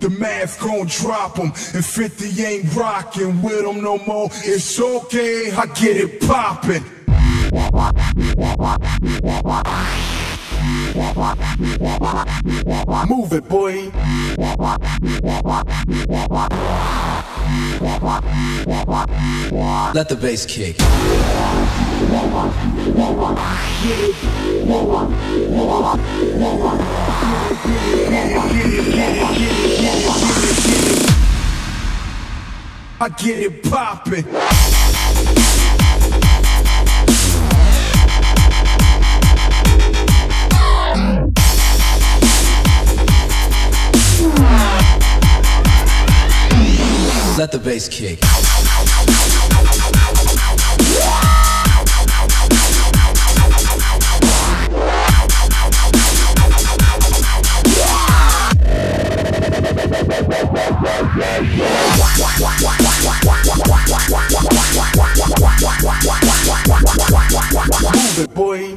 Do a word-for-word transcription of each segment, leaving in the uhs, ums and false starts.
The math gon' drop 'em, and fifty ain't rockin' with 'em no more. It's okay, I get it poppin'. Move it, boy. Let the bass kick. I get it poppin'. Let the bass kick. Move it, boy.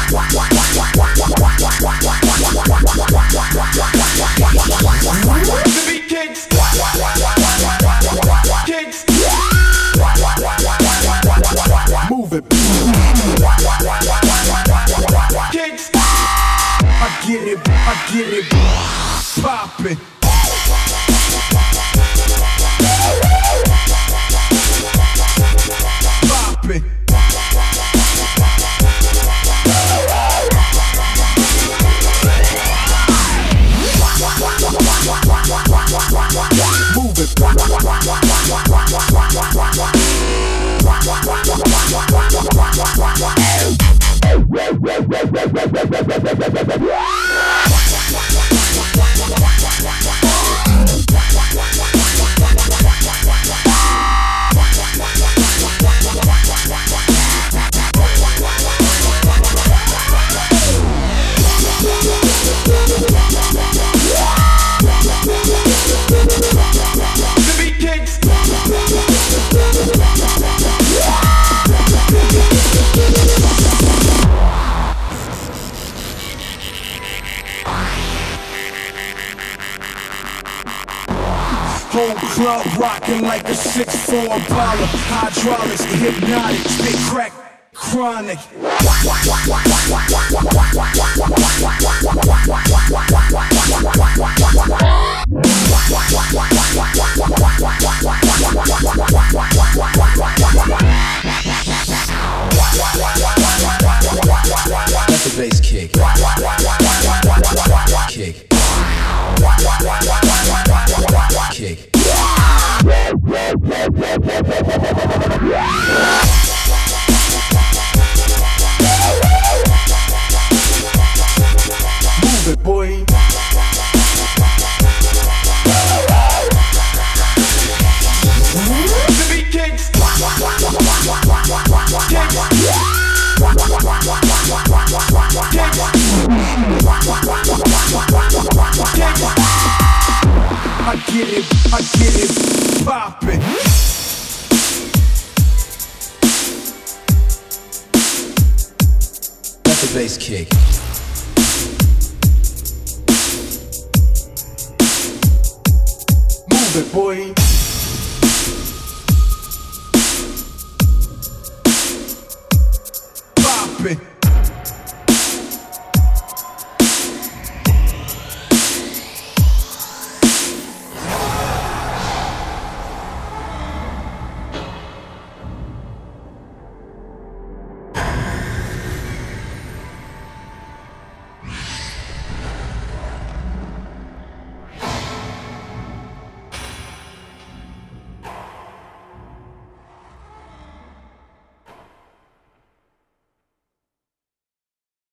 The beat kicks. Kicks. Move it. Kicks. I get it, I get it. Poppin'. Poppin'. Move it. Whole club rockin' like a six four baller. Hydraulics, hypnotic, spit crack, chronic. Let the bass kick. Kick. Kick. Move it, boy. The beat kicks. I get it, I get it, poppin'. Let the bass kick. Move it, boy.